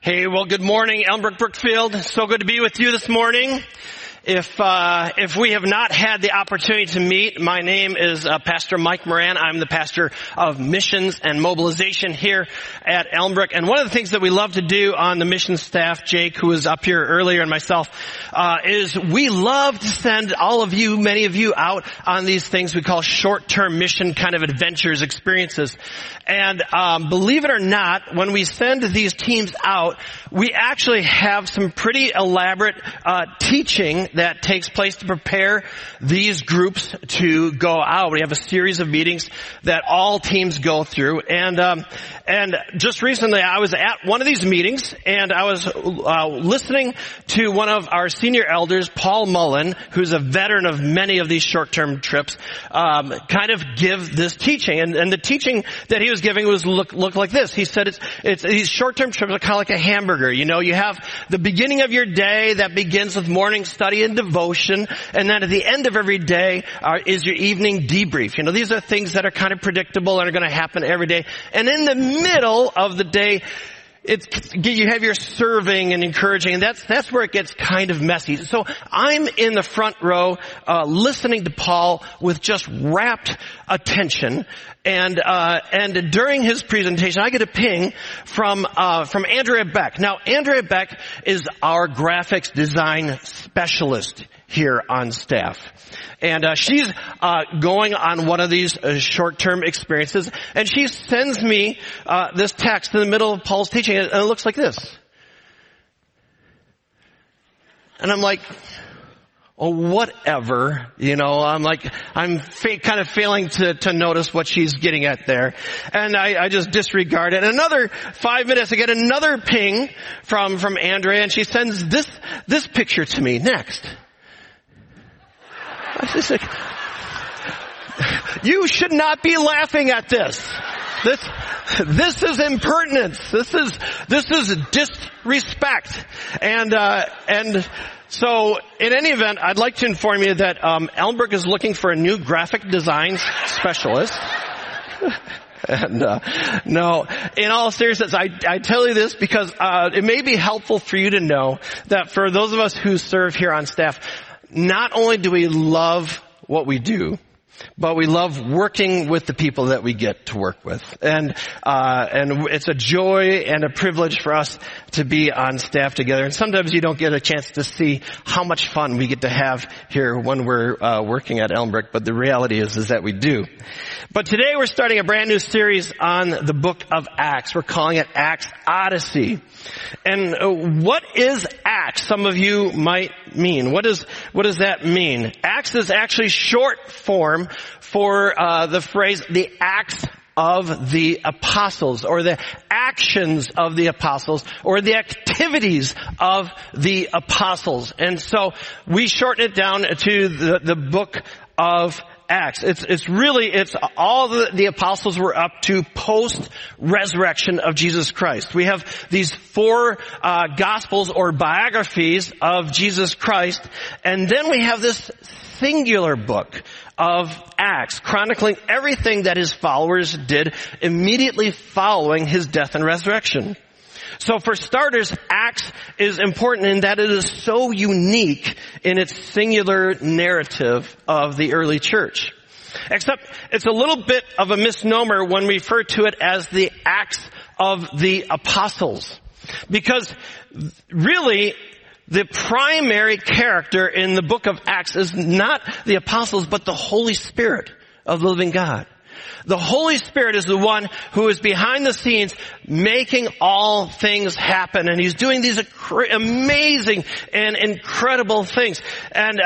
Hey, well, good morning, Elmbrook Brookfield. So good to be with you this morning. If we have not had the opportunity to meet, my name is Pastor Mike Moran. I'm the pastor of missions and mobilization here at Elmbrook. And one of the things that we love to do on the mission staff, Jake, who was up here earlier, and myself, is we love to send all of you, many of you, out on these things we call short-term mission kind of adventures, experiences. And believe it or not, when we send these teams out, we actually have some pretty elaborate teaching that takes place to prepare these groups to go out. We have a series of meetings that all teams go through. And just recently I was at one of these meetings and I was listening to one of our senior elders, Paul Mullen, who's a veteran of many of these short-term trips, kind of give this teaching. And the teaching that he was giving was look like this. He said it's these short-term trips are kind of like a hamburger. You know, you have the beginning of your day that begins with morning study and devotion, and then at the end of every day is your evening debrief. You know, these are things that are kind of predictable and are going to happen every day. And in the middle of the day, you have your serving and encouraging, and that's where it gets kind of messy. So I'm in the front row, listening to Paul with just rapt attention. And during his presentation, I get a ping from Andrea Beck. Now, Andrea Beck is our graphics design specialist here on staff. And she's going on one of these short-term experiences, and she sends me this text in the middle of Paul's teaching, and it looks like this. And I'm like, oh, whatever, you know, I'm kind of failing to notice what she's getting at there. And I just disregard it. And another 5 minutes, I get another ping from Andrea, and she sends this picture to me next. I was just like, you should not be laughing at this. This is impertinence. This is disrespect. And so in any event, I'd like to inform you that Elmbrook is looking for a new graphic design specialist. And no, in all seriousness, I tell you this because it may be helpful for you to know that for those of us who serve here on staff, not only do we love what we do, but we love working with the people that we get to work with. And it's a joy and a privilege for us to be on staff together. And sometimes you don't get a chance to see how much fun we get to have here when we're working at Elmbrook, but the reality is that we do. But today we're starting a brand new series on the book of Acts. We're calling it Acts Odyssey. And what is Acts? Some of you might mean. What does that mean? Acts is actually short form for the phrase the Acts of the Apostles, or the actions of the Apostles, or the activities of the Apostles. And so we shorten it down to the book of Acts. It's all the apostles were up to post-resurrection of Jesus Christ. We have these 4 gospels or biographies of Jesus Christ, and then we have this singular book of Acts, chronicling everything that his followers did immediately following his death and resurrection. So for starters, Acts is important in that it is so unique in its singular narrative of the early church. Except it's a little bit of a misnomer when we refer to it as the Acts of the Apostles. Because really, the primary character in the book of Acts is not the apostles, but the Holy Spirit of the living God. The Holy Spirit is the one who is behind the scenes making all things happen. And he's doing these amazing and incredible things. And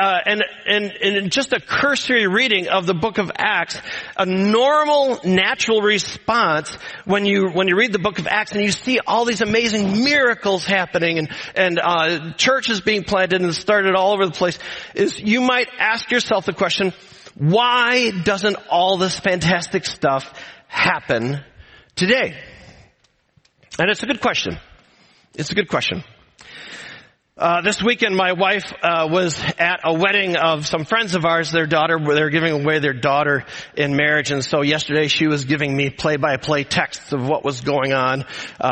just a cursory reading of the book of Acts, a normal, natural response when you read the book of Acts and you see all these amazing miracles happening and churches being planted and started all over the place, is you might ask yourself the question, why doesn't all this fantastic stuff happen today? And it's a good question. This weekend, my wife was at a wedding of some friends of ours. Their daughter, they're giving away their daughter in marriage, and so yesterday she was giving me play-by-play texts of what was going on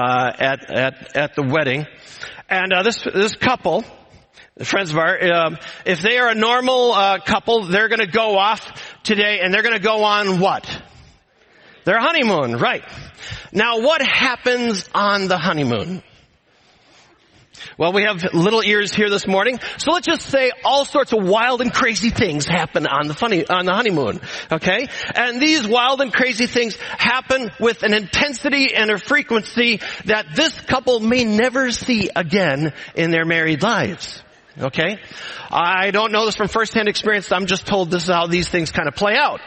at the wedding. And this couple, friends of ours, if they are a normal couple, they're going to go off today, and they're going to go on what? Their honeymoon, right? Now, what happens on the honeymoon? Well, we have little ears here this morning, so let's just say all sorts of wild and crazy things happen on the honeymoon, okay? And these wild and crazy things happen with an intensity and a frequency that this couple may never see again in their married lives, okay? I don't know this from firsthand experience. I'm just told this is how these things kind of play out.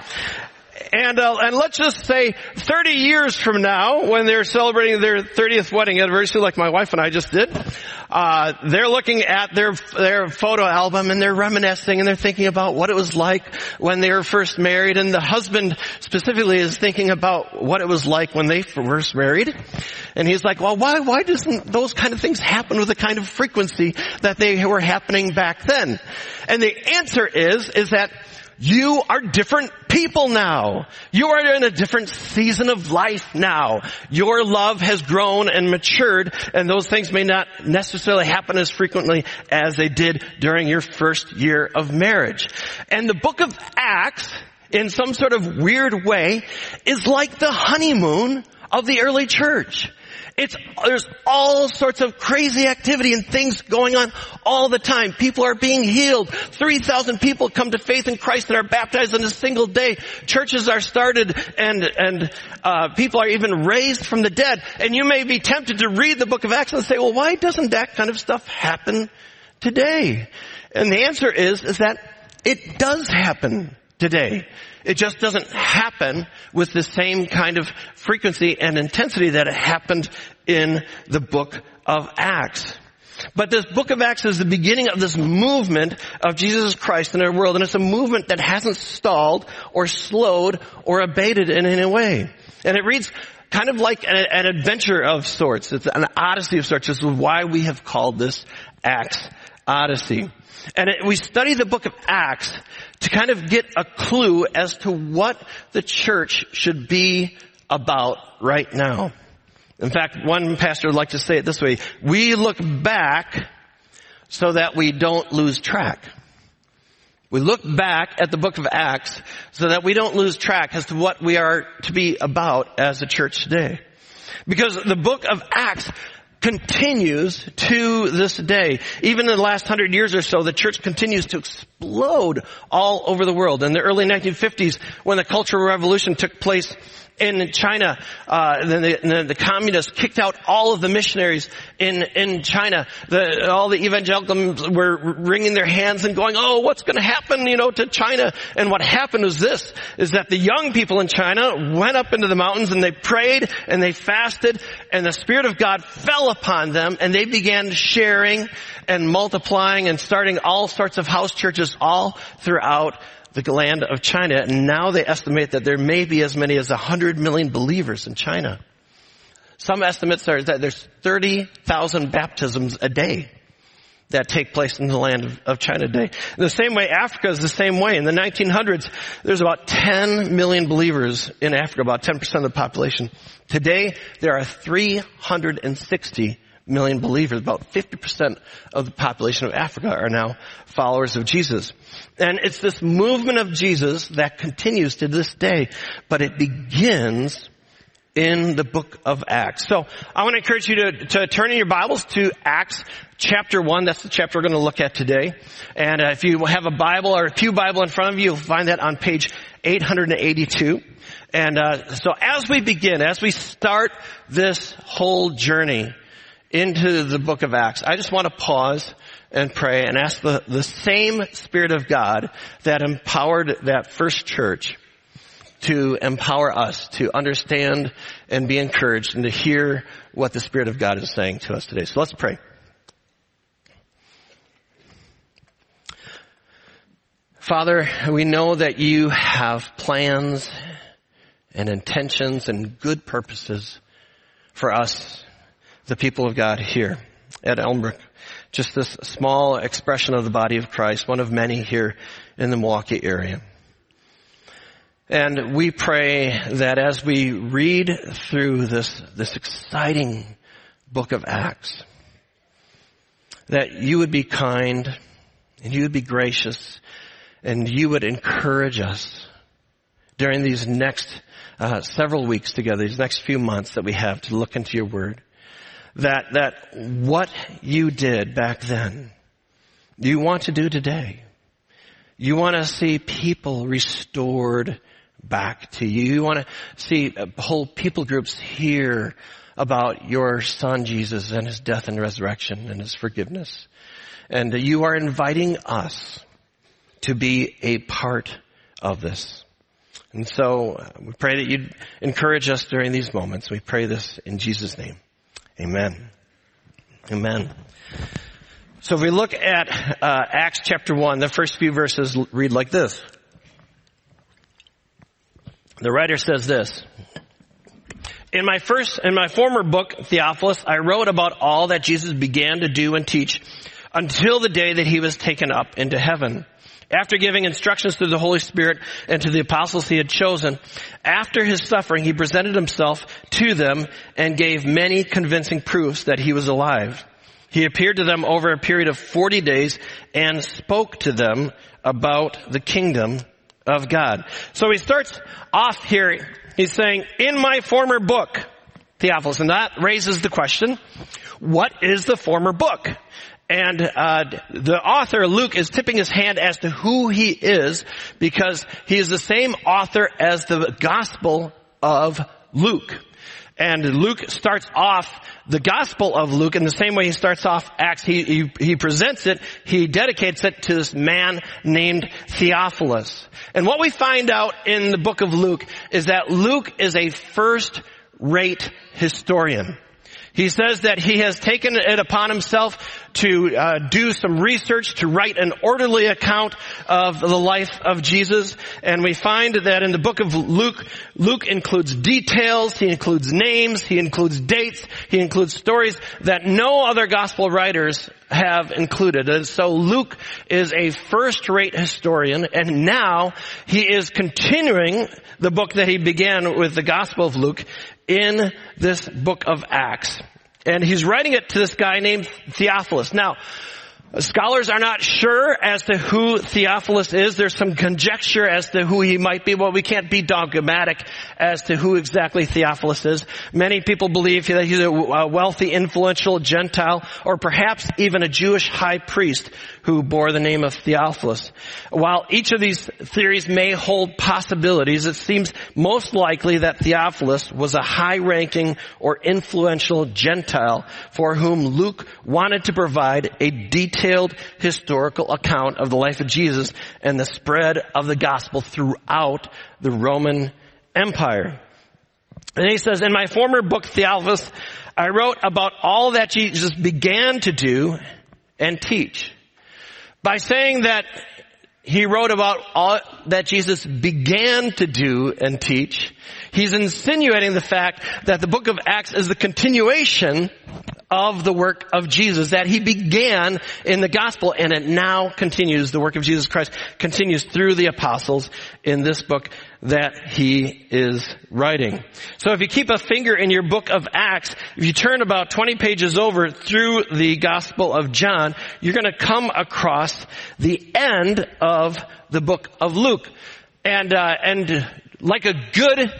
And let's just say 30 years from now, when they're celebrating their 30th wedding anniversary, like my wife and I just did, they're looking at their photo album and they're reminiscing and they're thinking about what it was like when they were first married. And the husband specifically is thinking about what it was like when they first married. And he's like, well, why doesn't those kind of things happen with the kind of frequency that they were happening back then? And the answer is that you are different people now. You are in a different season of life now. Your love has grown and matured, and those things may not necessarily happen as frequently as they did during your first year of marriage. And the book of Acts, in some sort of weird way, is like the honeymoon of the early church. There's all sorts of crazy activity and things going on all the time. People are being healed. 3,000 people come to faith in Christ and are baptized in a single day. Churches are started and people are even raised from the dead. And you may be tempted to read the book of Acts and say, well, why doesn't that kind of stuff happen today? And the answer is that it does happen today. It just doesn't happen with the same kind of frequency and intensity that it happened in the book of Acts. But this book of Acts is the beginning of this movement of Jesus Christ in our world, and it's a movement that hasn't stalled or slowed or abated in any way. And it reads kind of like an adventure of sorts. It's an odyssey of sorts. This is why we have called this Acts Odyssey. And we study the book of Acts to kind of get a clue as to what the church should be about right now. In fact, one pastor would like to say it this way: we look back so that we don't lose track. We look back at the book of Acts so that we don't lose track as to what we are to be about as a church today. Because the book of Acts continues to this day. Even in the last 100 years or so, the church continues to explode all over the world. In the early 1950s, when the Cultural Revolution took place in China, then the communists kicked out all of the missionaries in China. All the evangelicals were wringing their hands and going, oh, what's going to happen, to China? And what happened is that the young people in China went up into the mountains and they prayed and they fasted, and the Spirit of God fell upon them, and they began sharing and multiplying and starting all sorts of house churches all throughout the land of China. And now they estimate that there may be as many as 100 million believers in China. Some estimates are that there's 30,000 baptisms a day that take place in the land of China today. In the same way, Africa is the same way. In the 1900s, there's about 10 million believers in Africa, about 10% of the population. Today, there are 360 million believers. About 50% of the population of Africa are now followers of Jesus. And it's this movement of Jesus that continues to this day, but it begins in the book of Acts. So I want to encourage you to turn in your Bibles to Acts chapter 1. That's the chapter we're going to look at today. And if you have a Bible or a pew Bible in front of you, you'll find that on page 882. And so as we begin, as we start this whole journey into the book of Acts, I just want to pause and pray and ask the same Spirit of God that empowered that first church to empower us to understand and be encouraged and to hear what the Spirit of God is saying to us today. So let's pray. Father, we know that you have plans and intentions and good purposes for us, the people of God here. at Elmbrook. Just this small expression of the body of Christ, one of many here in the Milwaukee area. And we pray that as we read through this exciting book of Acts, that you would be kind and you would be gracious and you would encourage us during these next several weeks together, these next few months that we have to look into your word, that what you did back then, you want to do today. You want to see people restored back to you. You want to see whole people groups hear about your son Jesus and his death and resurrection and his forgiveness. And you are inviting us to be a part of this. And so we pray that you'd encourage us during these moments. We pray this in Jesus' name. Amen. Amen. So if we look at Acts chapter 1, the first few verses read like this. The writer says this. In my former book, Theophilus, I wrote about all that Jesus began to do and teach until the day that he was taken up into heaven. After giving instructions to the Holy Spirit and to the apostles he had chosen, after his suffering, he presented himself to them and gave many convincing proofs that he was alive. He appeared to them over a period of 40 days and spoke to them about the kingdom of God. So he starts off here, he's saying, in my former book, Theophilus, and that raises the question, what is the former book? And the author, Luke, is tipping his hand as to who he is because he is the same author as the Gospel of Luke. And Luke starts off the Gospel of Luke in the same way he starts off Acts. He presents it, he dedicates it to this man named Theophilus. And what we find out in the book of Luke is that Luke is a first-rate historian. He says that he has taken it upon himself to do some research, to write an orderly account of the life of Jesus. And we find that in the book of Luke, Luke includes details, he includes names, he includes dates, he includes stories that no other gospel writers have included. And so Luke is a first-rate historian, and now he is continuing the book that he began with the Gospel of Luke in this book of Acts. And he's writing it to this guy named Theophilus. Now, scholars are not sure as to who Theophilus is. There's some conjecture as to who he might be. Well, we can't be dogmatic as to who exactly Theophilus is. Many people believe that he's a wealthy, influential Gentile, or perhaps even a Jewish high priest who bore the name of Theophilus. While each of these theories may hold possibilities, it seems most likely that Theophilus was a high-ranking or influential Gentile for whom Luke wanted to provide a detailed historical account of the life of Jesus and the spread of the gospel throughout the Roman Empire. And he says, in my former book, Theophilus, I wrote about all that Jesus began to do and teach. By saying that he wrote about all that Jesus began to do and teach, he's insinuating the fact that the book of Acts is the continuation of the work of Jesus, that he began in the gospel and it now continues. The work of Jesus Christ continues through the apostles in this book that he is writing. So if you keep a finger in your book of Acts, if you turn about 20 pages over through the Gospel of John, you're going to come across the end of the book of Luke. And like a good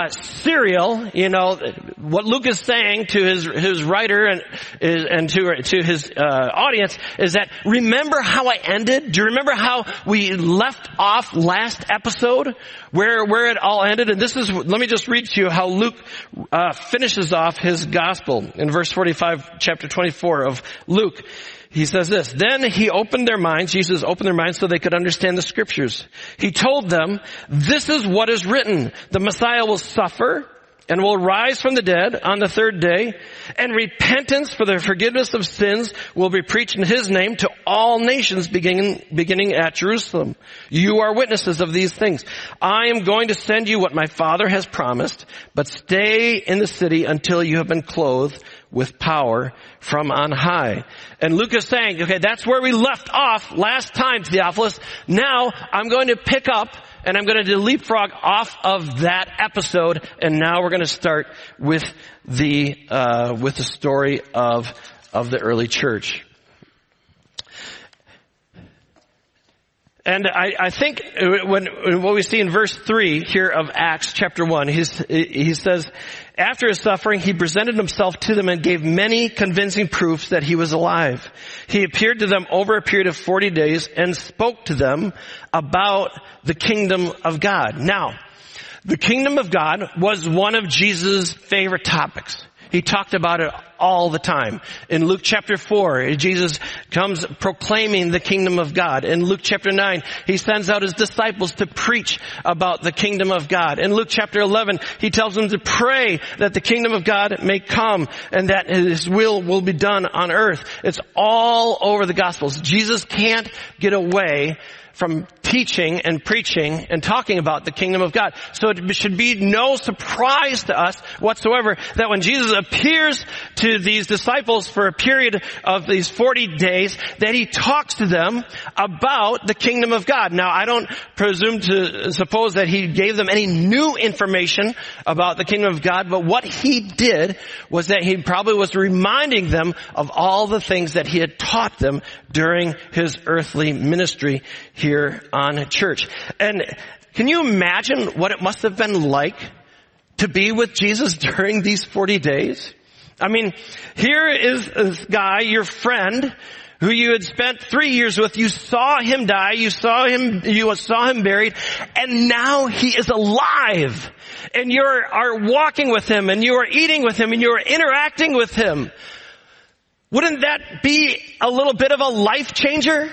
serial, you know, what Luke is saying to his writer and to his audience is that, remember how I ended? Do you remember how we left off last episode? Where it all ended? And let me just read to you how Luke finishes off his gospel in verse 45, chapter 24 of Luke. He says this, then he opened their minds, Jesus opened their minds so they could understand the scriptures. He told them, this is what is written. The Messiah will suffer and will rise from the dead on the third day, and repentance for the forgiveness of sins will be preached in his name to all nations beginning at Jerusalem. You are witnesses of these things. I am going to send you what my Father has promised, but stay in the city until you have been clothed with power from on high. And Luke is saying, okay, that's where we left off last time, Theophilus. Now I'm going to pick up and I'm going to leapfrog off of that episode. And now we're going to start with the story of the early church. And I think when what we see in verse 3 here of Acts chapter 1, he says, after his suffering, he presented himself to them and gave many convincing proofs that he was alive. He appeared to them over a period of 40 days and spoke to them about the kingdom of God. Now, the kingdom of God was one of Jesus' favorite topics. He talked about it all the time. In Luke chapter 4, Jesus comes proclaiming the kingdom of God. In Luke chapter 9, he sends out his disciples to preach about the kingdom of God. In Luke chapter 11, he tells them to pray that the kingdom of God may come and that his will be done on earth. It's all over the Gospels. Jesus can't get away from teaching and preaching and talking about the kingdom of God. So it should be no surprise to us whatsoever that when Jesus appears to these disciples for a period of these 40 days, that he talks to them about the kingdom of God. Now, I don't presume to suppose that he gave them any new information about the kingdom of God, but what he did was that he probably was reminding them of all the things that he had taught them during his earthly ministry here on church. And can you imagine what it must have been like to be with Jesus during these 40 days? I mean, here is this guy, your friend, who you had spent 3 years with. You saw him die. You saw him buried. And now he is alive. And you are walking with him, and you are eating with him, and you are interacting with him. Wouldn't that be a little bit of a life changer?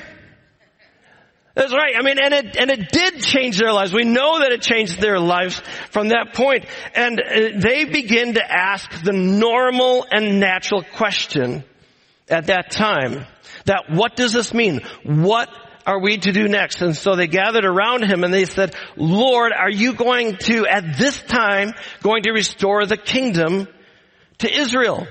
That's right. I mean, and it did change their lives. We know that it changed their lives from that point. And they begin to ask the normal and natural question at that time. That what does this mean? What are we to do next? And so they gathered around him and they said, Lord, are you going to, at this time, going to restore the kingdom to Israel?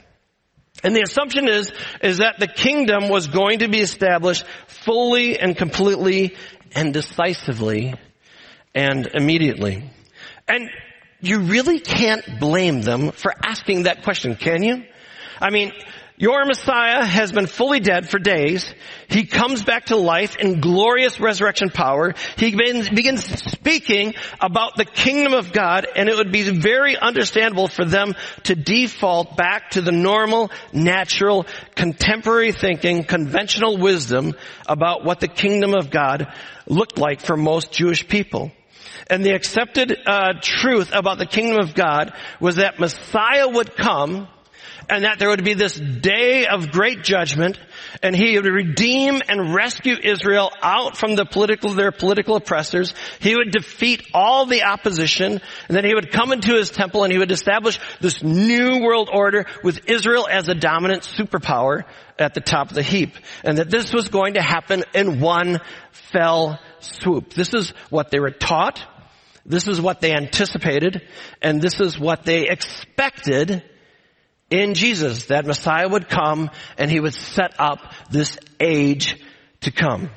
And the assumption is that the kingdom was going to be established fully and completely and decisively and immediately. And you really can't blame them for asking that question, can you? I mean, your Messiah has been fully dead for days. He comes back to life in glorious resurrection power. He begins speaking about the kingdom of God, and it would be very understandable for them to default back to the normal, natural, contemporary thinking, conventional wisdom about what the kingdom of God looked like for most Jewish people. And the accepted truth about the kingdom of God was that Messiah would come, and that there would be this day of great judgment, and he would redeem and rescue Israel out from their political oppressors. He would defeat all the opposition, and then he would come into his temple and he would establish this new world order with Israel as a dominant superpower at the top of the heap. And that this was going to happen in one fell swoop. This is what they were taught. This is what they anticipated. And this is what they expected in Jesus, that Messiah would come and he would set up this age to come.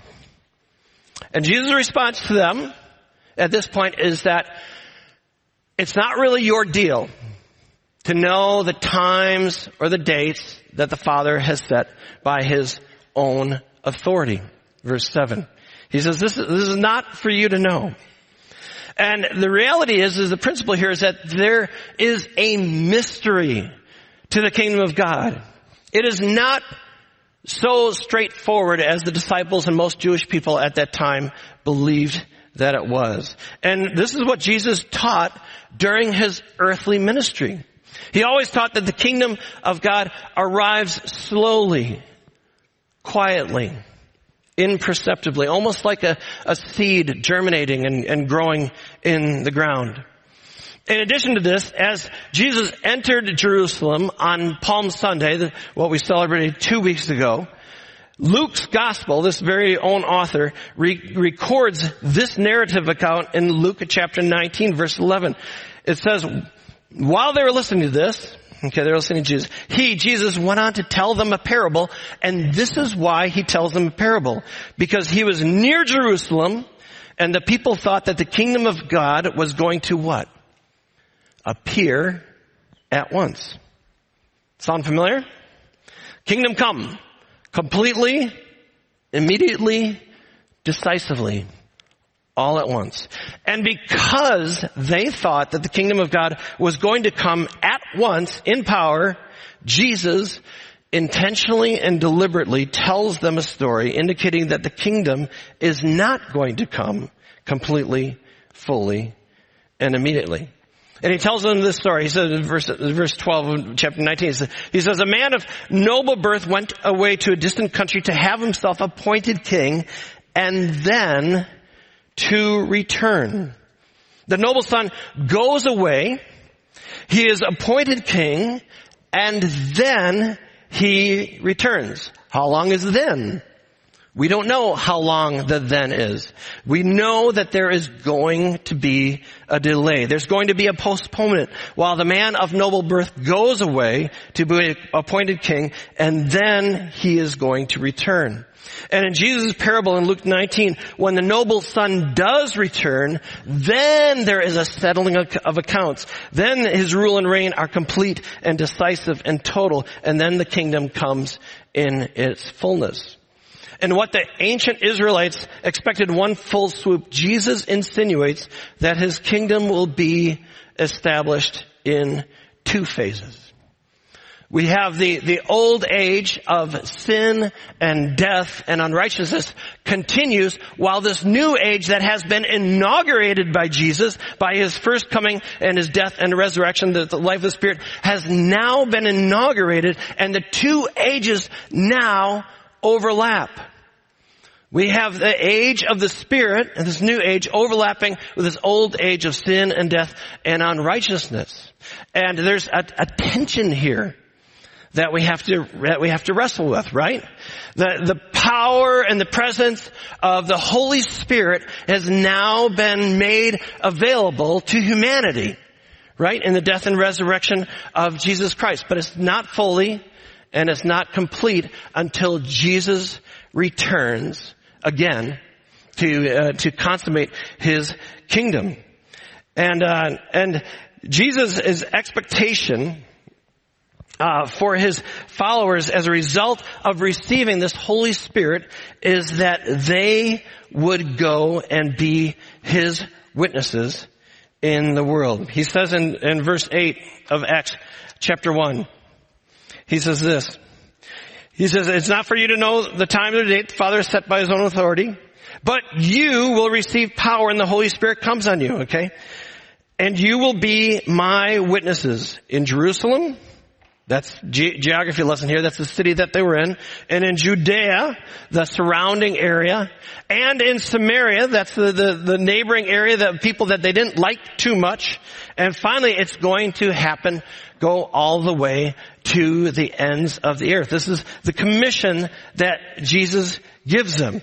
And Jesus' response to them at this point is that it's not really your deal to know the times or the dates that the Father has set by his own authority. Verse 7. He says, this is not for you to know. And the reality is the principle here is that there is a mystery to the kingdom of God. It is not so straightforward as the disciples and most Jewish people at that time believed that it was. And this is what Jesus taught during his earthly ministry. He always taught that the kingdom of God arrives slowly, quietly, imperceptibly, almost like a seed germinating and growing in the ground. In addition to this, as Jesus entered Jerusalem on Palm Sunday, what we celebrated 2 weeks ago, Luke's gospel, this very own author, records this narrative account in Luke chapter 19, verse 11. It says, while they were listening to this, Okay, they're listening to Jesus. Jesus, went on to tell them a parable, and this is why he tells them a parable. Because he was near Jerusalem, and the people thought that the kingdom of God was going to what? Appear at once. Sound familiar? Kingdom come. Completely, immediately, decisively. All at once. And because they thought that the kingdom of God was going to come at once in power, Jesus intentionally and deliberately tells them a story indicating that the kingdom is not going to come completely, fully, and immediately. And he tells them this story. He says in verse 12 of chapter 19, he says, a man of noble birth went away to a distant country to have himself appointed king, and then to return. The noble son goes away, he is appointed king, and then he returns. How long is then? We don't know how long the then is. We know that there is going to be a delay. There's going to be a postponement while the man of noble birth goes away to be appointed king, and then he is going to return. And in Jesus' parable in Luke 19, when the noble son does return, then there is a settling of accounts. Then his rule and reign are complete and decisive and total, and then the kingdom comes in its fullness. And what the ancient Israelites expected one full swoop, Jesus insinuates that his kingdom will be established in two phases. We have the old age of sin and death and unrighteousness continues while this new age that has been inaugurated by Jesus, by his first coming and his death and resurrection, the life of the Spirit, has now been inaugurated, and the two ages now overlap. We have the age of the Spirit and this new age overlapping with this old age of sin and death and unrighteousness. And there's a tension here that we have to wrestle with, right? The power and the presence of the Holy Spirit has now been made available to humanity, right? In the death and resurrection of Jesus Christ. But it's not fully and it's not complete until Jesus returns again to consummate his kingdom. And Jesus' expectation for his followers as a result of receiving this Holy Spirit is that they would go and be his witnesses in the world. He says in verse 8 of Acts chapter 1, he says this. He says, it's not for you to know the time or the date the Father has set by his own authority, but you will receive power and the Holy Spirit comes on you, okay? And you will be my witnesses in Jerusalem. That's geography lesson here. That's the city that they were in. And in Judea, the surrounding area. And in Samaria, that's the neighboring area, the people that they didn't like too much. And finally, it's going to happen, go all the way to the ends of the earth. This is the commission that Jesus gives them.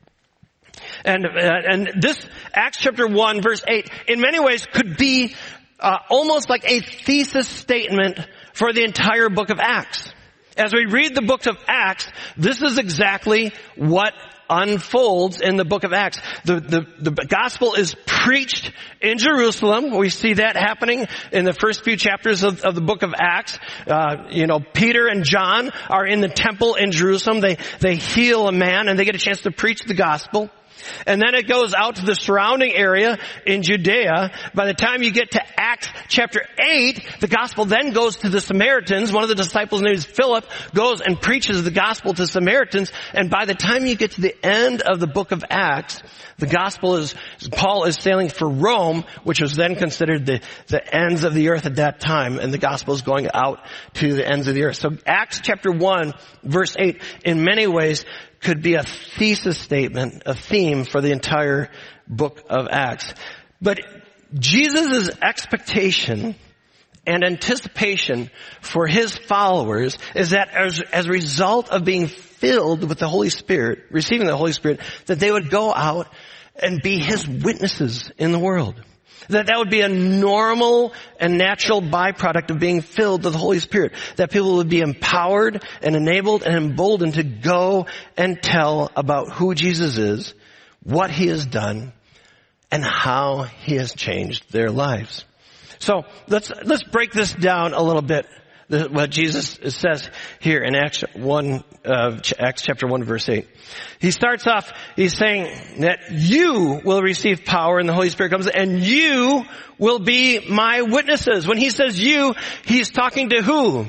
And this Acts chapter 1 verse 8 in many ways could be almost like a thesis statement for the entire book of Acts. As we read the books of Acts, this is exactly what unfolds in the book of Acts. The gospel is preached in Jerusalem. We see that happening in the first few chapters of the book of Acts. Peter and John are in the temple in Jerusalem. They heal a man and they get a chance to preach the gospel. And then it goes out to the surrounding area in Judea. By the time you get to Acts chapter 8, the gospel then goes to the Samaritans. One of the disciples named Philip goes and preaches the gospel to Samaritans. And by the time you get to the end of the book of Acts, the gospel is, Paul is sailing for Rome, which was then considered the ends of the earth at that time. And the gospel is going out to the ends of the earth. So Acts chapter 1, verse 8, in many ways, could be a thesis statement, a theme for the entire book of Acts. But Jesus' expectation and anticipation for his followers is that as a result of being filled with the Holy Spirit, receiving the Holy Spirit, that they would go out and be his witnesses in the world. That would be a normal and natural byproduct of being filled with the Holy Spirit. That people would be empowered and enabled and emboldened to go and tell about who Jesus is, what He has done, and how He has changed their lives. So let's break this down a little bit. What Jesus says here in Acts chapter 1 verse 8. He starts off, he's saying that you will receive power and the Holy Spirit comes and you will be my witnesses. When he says you, he's talking to who?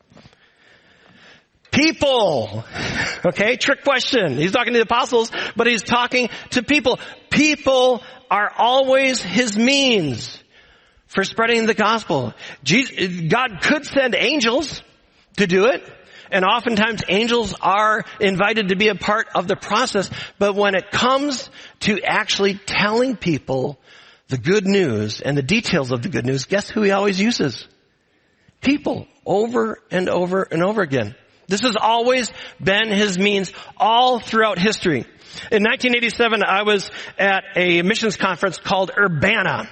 People. Okay, trick question. He's talking to the apostles, but he's talking to people. People are always his means for spreading the gospel. God could send angels to do it. And oftentimes angels are invited to be a part of the process. But when it comes to actually telling people the good news and the details of the good news, guess who he always uses? People. Over and over and over again. This has always been his means all throughout history. In 1987, I was at a missions conference called Urbana.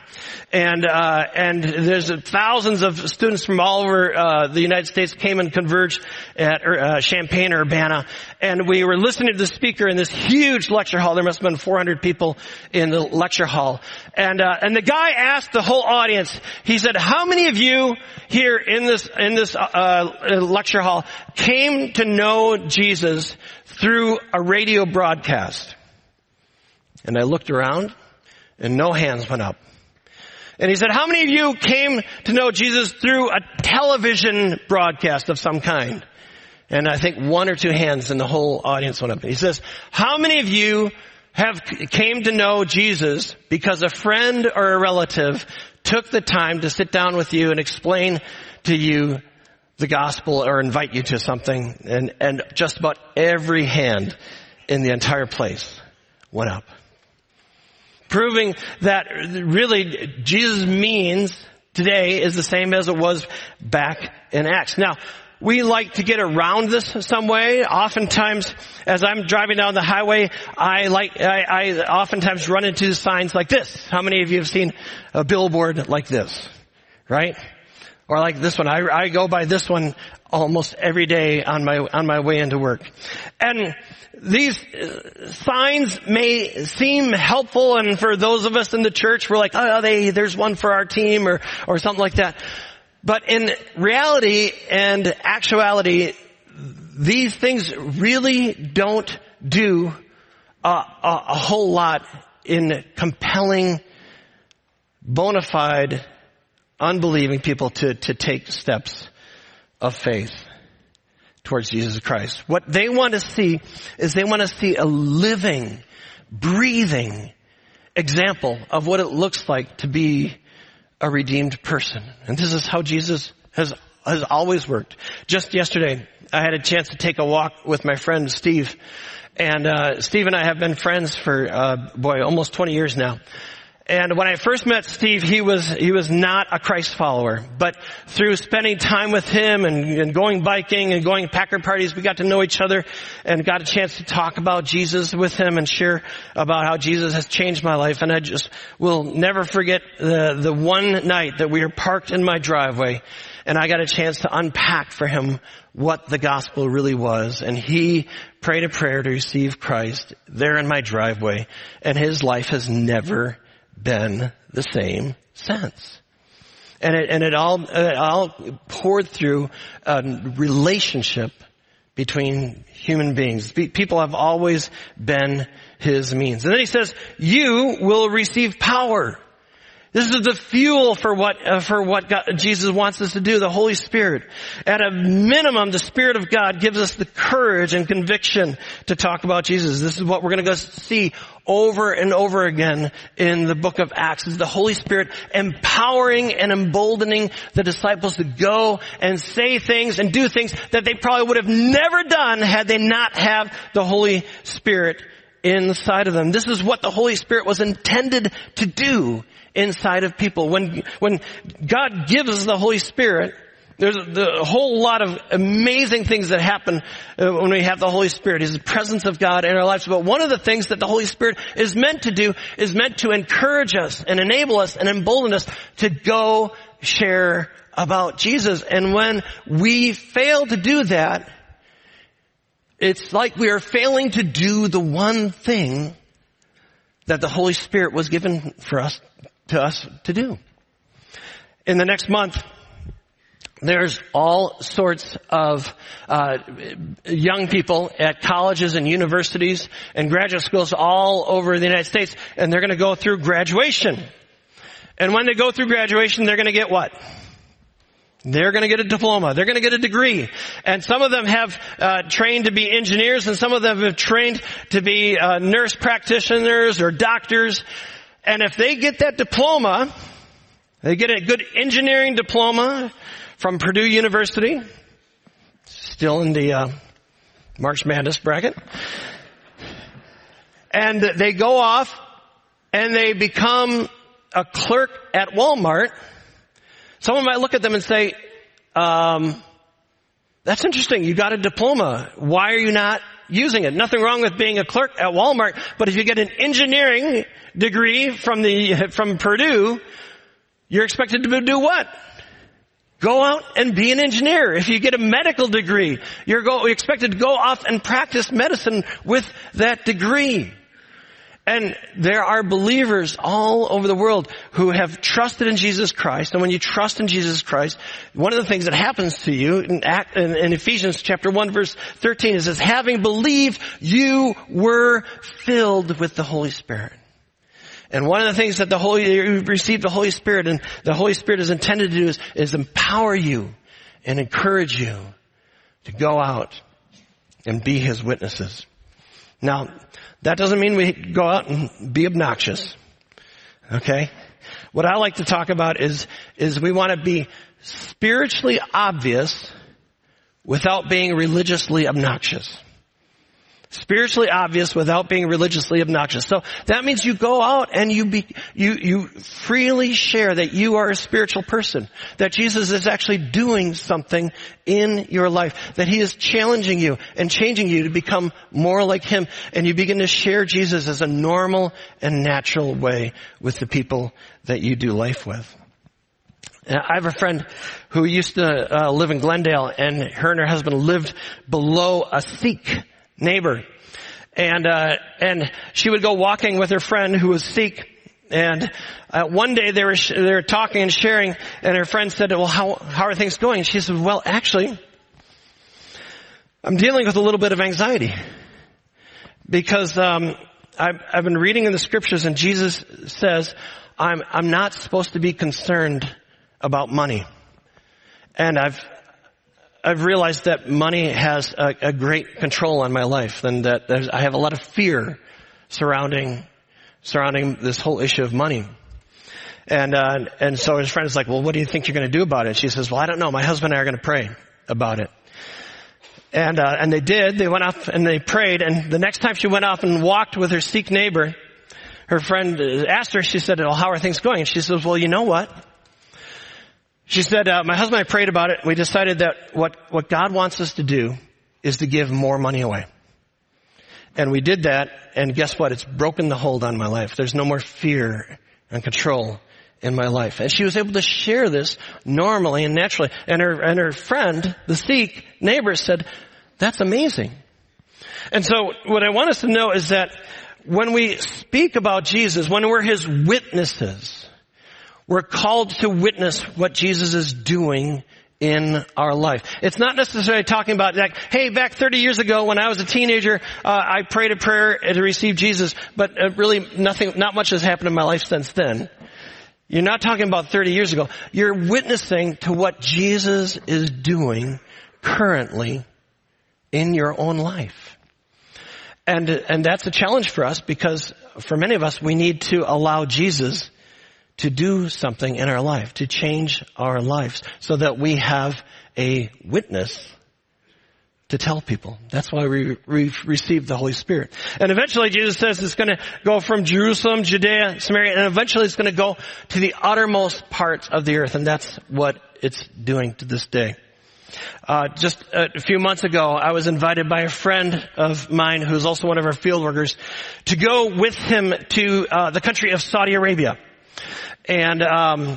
And there's thousands of students from all over the United States came and converged at Champaign, Urbana. And we were listening to the speaker in this huge lecture hall. There must have been 400 people in the lecture hall. And the guy asked the whole audience, he said, how many of you here in this lecture hall came to know Jesus through a radio broadcast? And I looked around and no hands went up. And he said, how many of you came to know Jesus through a television broadcast of some kind? And I think one or two hands in the whole audience went up. He says, how many of you came to know Jesus because a friend or a relative took the time to sit down with you and explain to you the gospel or invite you to something? And just about every hand in the entire place went up. Proving that really Jesus' means today is the same as it was back in Acts. Now, we like to get around this some way. Oftentimes, as I'm driving down the highway, I oftentimes run into signs like this. How many of you have seen a billboard like this? Right? Or like this one. I go by this one almost every day on my way into work. And these signs may seem helpful, and for those of us in the church, we're like, oh, there's one for our team or something like that. But in reality and actuality, these things really don't do a whole lot in compelling, bona fide, unbelieving people to take steps of faith towards Jesus Christ. What they want to see is they want to see a living, breathing example of what it looks like to be a redeemed person. And this is how Jesus has always worked. Just yesterday, I had a chance to take a walk with my friend Steve. And Steve and I have been friends for almost 20 years now. And when I first met Steve, he was not a Christ follower. But through spending time with him and going biking and going Packer parties, we got to know each other and got a chance to talk about Jesus with him and share about how Jesus has changed my life. And I just will never forget the one night that we were parked in my driveway and I got a chance to unpack for him what the gospel really was. And he prayed a prayer to receive Christ there in my driveway. And his life has never been the same since. And it all poured through a relationship between human beings. People have always been his means. And then he says, you will receive power. This is the fuel for what Jesus wants us to do, the Holy Spirit. At a minimum, the Spirit of God gives us the courage and conviction to talk about Jesus. This is what we're going to go see over and over again in the book of Acts, is the Holy Spirit empowering and emboldening the disciples to go and say things and do things that they probably would have never done had they not had the Holy Spirit inside of them. This is what the Holy Spirit was intended to do inside of people. When God gives us the Holy Spirit, There's a whole lot of amazing things that happen when we have the Holy Spirit. It's the presence of God in our lives. But one of the things that the Holy Spirit is meant to do is meant to encourage us and enable us and embolden us to go share about Jesus. And when we fail to do that, it's like we are failing to do the one thing that the Holy Spirit was given to us to do. In the next month, there's all sorts of young people at colleges and universities and graduate schools all over the United States, and they're going to go through graduation. And when they go through graduation, they're going to get what? They're going to get a diploma. They're going to get a degree. And some of them have trained to be engineers, and some of them have trained to be nurse practitioners or doctors. And if they get that diploma, they get a good engineering diploma from Purdue University, still in the March Madness bracket. And they go off and they become a clerk at Walmart. Someone might look at them and say, that's interesting. You got a diploma. Why are you not using it? Nothing wrong with being a clerk at Walmart, but if you get an engineering degree from Purdue, you're expected to do what? Go out and be an engineer. If you get a medical degree, you're expected to go off and practice medicine with that degree. And there are believers all over the world who have trusted in Jesus Christ. And when you trust in Jesus Christ, one of the things that happens to you in Ephesians chapter 1 verse 13 is, having believed, you were filled with the Holy Spirit. And one of the things that you receive the Holy Spirit, and the Holy Spirit is intended to do is empower you and encourage you to go out and be His witnesses. Now, that doesn't mean we go out and be obnoxious. Okay? What I like to talk about is we want to be spiritually obvious without being religiously obnoxious. Spiritually obvious without being religiously obnoxious. So that means you go out and you freely share that you are a spiritual person, that Jesus is actually doing something in your life, that He is challenging you and changing you to become more like Him, and you begin to share Jesus as a normal and natural way with the people that you do life with. I have a friend who used to live in Glendale, and her and her husband lived below a Sikh neighbor. And she would go walking with her friend who was Sikh. And one day they were talking and sharing, and her friend said, well, how are things going? And she said, well, actually, I'm dealing with a little bit of anxiety. Because I've been reading in the scriptures, and Jesus says, I'm not supposed to be concerned about money. And I've realized that money has a great control on my life, and that I have a lot of fear surrounding this whole issue of money. And so his friend is like, well, what do you think you're going to do about it? She says, well, I don't know. My husband and I are going to pray about it. And they did. They went off and they prayed. And the next time she went off and walked with her Sikh neighbor, her friend asked her, she said, well, how are things going? And she says, well, you know what? She said, my husband and I prayed about it. We decided that what God wants us to do is to give more money away. And we did that, and guess what? It's broken the hold on my life. There's no more fear and control in my life. And she was able to share this normally and naturally. And her friend, the Sikh neighbor, said, that's amazing. And so what I want us to know is that when we speak about Jesus, when we're His witnesses, we're called to witness what Jesus is doing in our life. It's not necessarily talking about like, hey, back 30 years ago when I was a teenager, I prayed a prayer to receive Jesus, but really not much has happened in my life since then. You're not talking about 30 years ago. You're witnessing to what Jesus is doing currently in your own life. And that's a challenge for us, because for many of us, we need to allow Jesus to do something in our life, to change our lives, so that we have a witness to tell people. That's why we received the Holy Spirit. And eventually Jesus says it's going to go from Jerusalem, Judea, Samaria, and eventually it's going to go to the uttermost parts of the earth. And that's what it's doing to this day. Just a few months ago, I was invited by a friend of mine who's also one of our field workers to go with him to the country of Saudi Arabia. And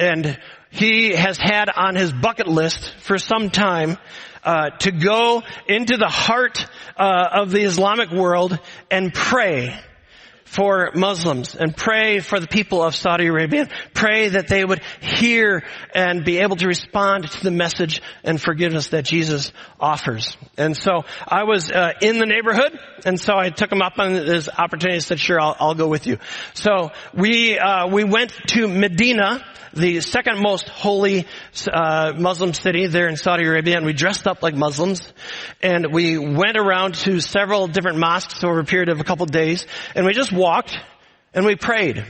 he has had on his bucket list for some time to go into the heart of the Islamic world and pray for Muslims and pray for the people of Saudi Arabia. Pray that they would hear and be able to respond to the message and forgiveness that Jesus offers. And so I was in the neighborhood, and so I took him up on this opportunity and said, sure, I'll go with you. So we went to Medina, the second most holy Muslim city there in Saudi Arabia, and we dressed up like Muslims, and we went around to several different mosques over a period of a couple of days, and we just walked and we prayed.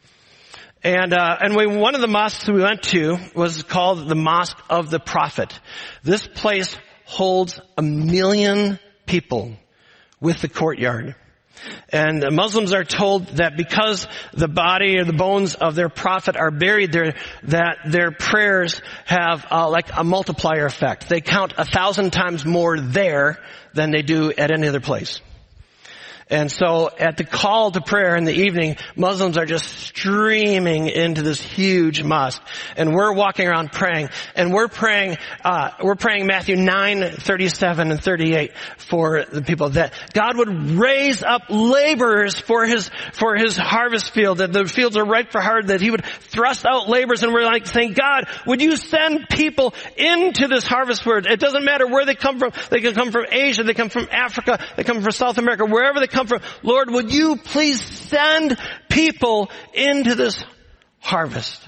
And one of the mosques we went to was called the Mosque of the Prophet. This place holds 1 million people with the courtyard. And the Muslims are told that because the body or the bones of their prophet are buried there, that their prayers have like a multiplier effect. They count 1,000 times more there than they do at any other place. And so at the call to prayer in the evening, Muslims are just streaming into this huge mosque. And we're walking around praying. And we're praying Matthew 9:37 and 38 for the people, that God would raise up laborers for his harvest field, that the fields are ripe for harvest, that he would thrust out laborers. And we're like saying, God, would you send people into this harvest field? It doesn't matter where they come from. They can come from Asia, they come from Africa, they come from South America, wherever they come from. Lord, would you please send people into this harvest?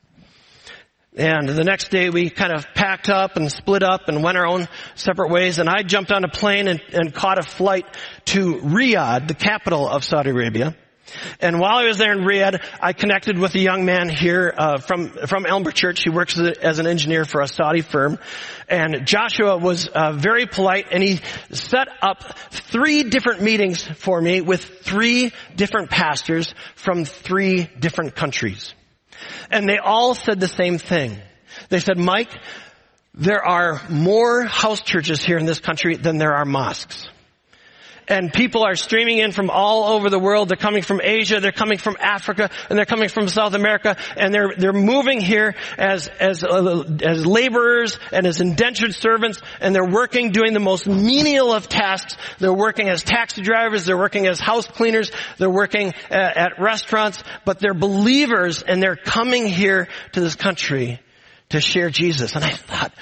And the next day we kind of packed up and split up and went our own separate ways. And I jumped on a plane and caught a flight to Riyadh, the capital of Saudi Arabia. And while I was there in Riyadh, I connected with a young man here from Elmbrook Church. He works as an engineer for a Saudi firm. And Joshua was very polite, and he set up 3 different meetings for me with 3 different pastors from 3 different countries. And they all said the same thing. They said, Mike, there are more house churches here in this country than there are mosques. And people are streaming in from all over the world. They're coming from Asia, they're coming from Africa, and they're coming from South America, and they're moving here as laborers and as indentured servants, and they're working doing the most menial of tasks. They're working as taxi drivers, they're working as house cleaners, they're working at restaurants, but they're believers, and they're coming here to this country to share Jesus. And I thought,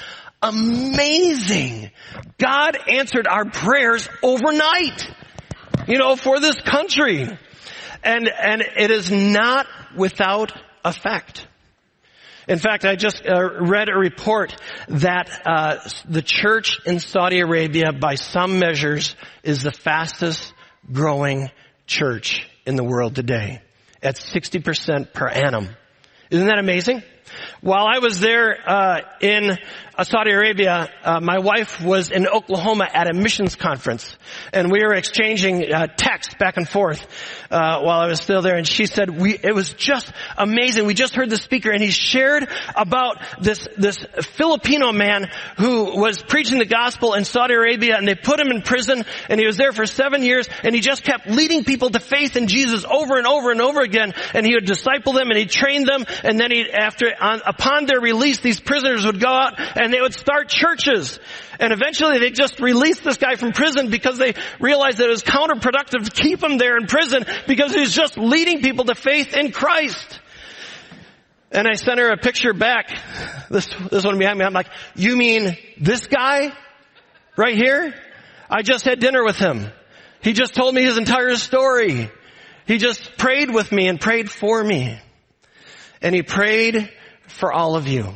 amazing. God answered our prayers overnight, for this country. And it is not without effect. In fact, I just read a report that the church in Saudi Arabia, by some measures, is the fastest growing church in the world today, at 60% per annum. Isn't that amazing? While I was there in Saudi Arabia, my wife was in Oklahoma at a missions conference, and we were exchanging texts back and forth while I was still there. And she said, it was just amazing. We just heard the speaker, and he shared about this Filipino man who was preaching the gospel in Saudi Arabia, and they put him in prison, and he was there for 7 years, and he just kept leading people to faith in Jesus over and over and over again. And he would disciple them, and he'd train them, and then upon their release, these prisoners would go out and they would start churches. And eventually they just released this guy from prison because they realized that it was counterproductive to keep him there in prison because he was just leading people to faith in Christ. And I sent her a picture back. This one behind me. I'm like, you mean this guy right here? I just had dinner with him. He just told me his entire story. He just prayed with me and prayed for me. And he prayed for all of you,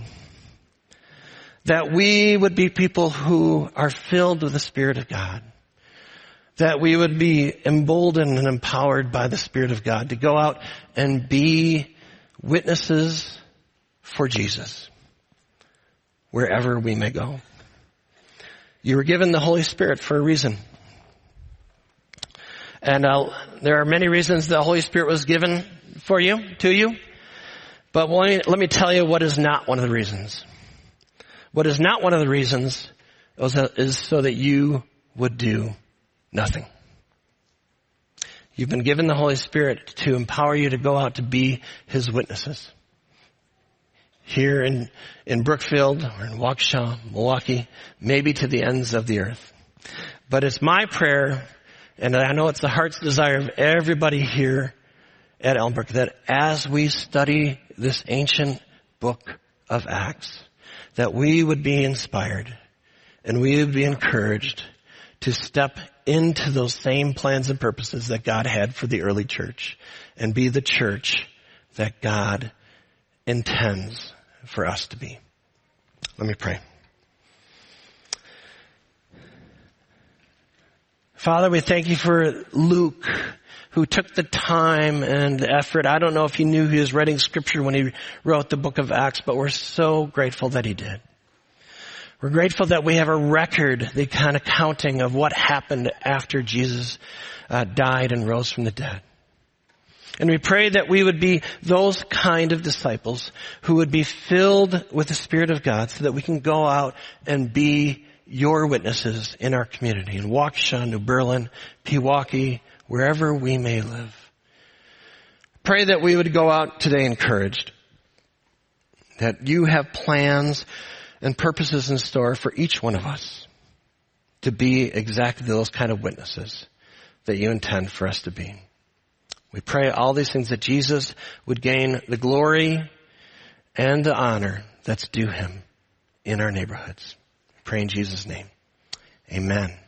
that we would be people who are filled with the Spirit of God, that we would be emboldened and empowered by the Spirit of God to go out and be witnesses for Jesus wherever we may go. You were given the Holy Spirit for a reason. And there are many reasons the Holy Spirit was given for you, to you. But let me tell you what is not one of the reasons. What is not one of the reasons is so that you would do nothing. You've been given the Holy Spirit to empower you to go out to be His witnesses. Here in Brookfield or in Waukesha, Milwaukee, maybe to the ends of the earth. But it's my prayer, and I know it's the heart's desire of everybody here at Elmbrook, that as we study this ancient book of Acts, that we would be inspired and we would be encouraged to step into those same plans and purposes that God had for the early church and be the church that God intends for us to be. Let me pray. Father, we thank you for Luke, who took the time and the effort. I don't know if he knew he was writing scripture when he wrote the book of Acts, but we're so grateful that he did. We're grateful that we have a record, the kind of counting of what happened after Jesus died and rose from the dead. And we pray that we would be those kind of disciples who would be filled with the Spirit of God so that we can go out and be your witnesses in our community, in Waukesha, New Berlin, Pewaukee, wherever we may live. Pray that we would go out today encouraged, that you have plans and purposes in store for each one of us to be exactly those kind of witnesses that you intend for us to be. We pray all these things that Jesus would gain the glory and the honor that's due him in our neighborhoods. We pray in Jesus' name. Amen.